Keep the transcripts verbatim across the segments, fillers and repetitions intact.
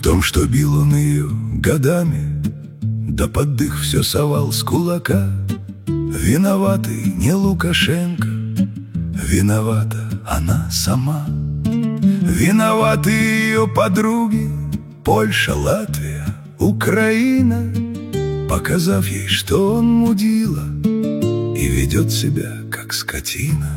том, что бил он ее годами, да под дых все совал с кулака. Виноватый не Лукашенко, виновата она сама. Виноваты ее подруги Польша, Латвия, Украина, показав ей, что он мудила и ведет себя как скотина.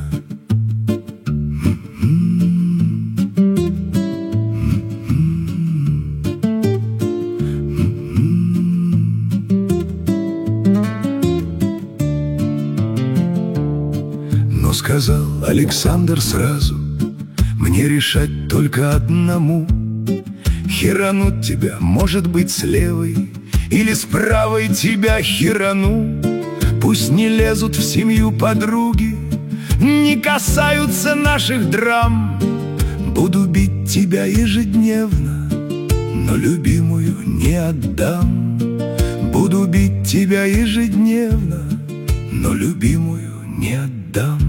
Но сказал Александр сразу: мне решать только одному. Херануть тебя, может быть, с левой или с правой тебя херану. Пусть не лезут в семью подруги, не касаются наших драм. Буду бить тебя ежедневно, но любимую не отдам. Буду бить тебя ежедневно, но любимую не отдам.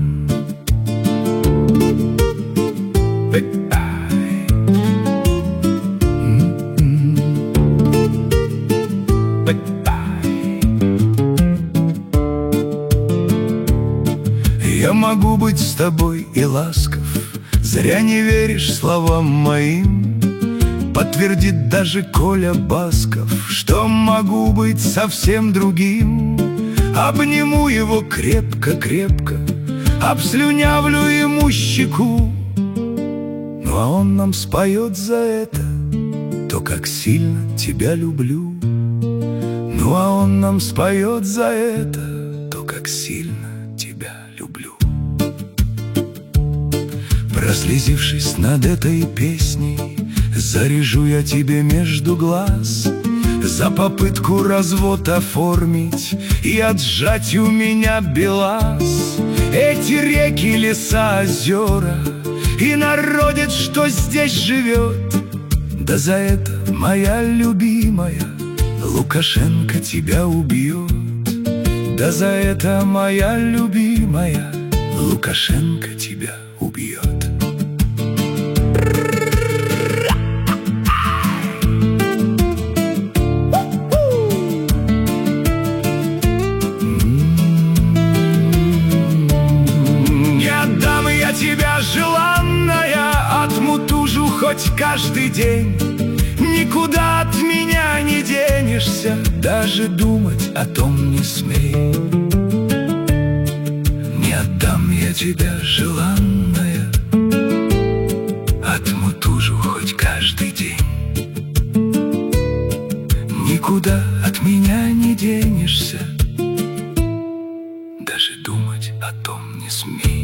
Я могу быть с тобой и ласков, зря не веришь словам моим. Подтвердит даже Коля Басков, что могу быть совсем другим. Обниму его крепко-крепко, обслюнявлю ему щеку. Ну а он нам споет за это то, как сильно тебя люблю. Ну а он нам споет за это то, как сильно тебя люблю. Прослезившись над этой песней, заряжу я тебе между глаз за попытку развод оформить и отжать у меня белаз. Эти реки, леса, озера и народец, что здесь живет, да за это, моя любимая, Лукашенко тебя убьет. Да за это, моя любимая, Лукашенко тебя убьет. Тебя желанная, отмутужу хоть каждый день. Никуда от меня не денешься, даже думать о том не смей. Не отдам я тебя, желанная, отмутужу хоть каждый день. Никуда от меня не денешься, даже думать о том не смей.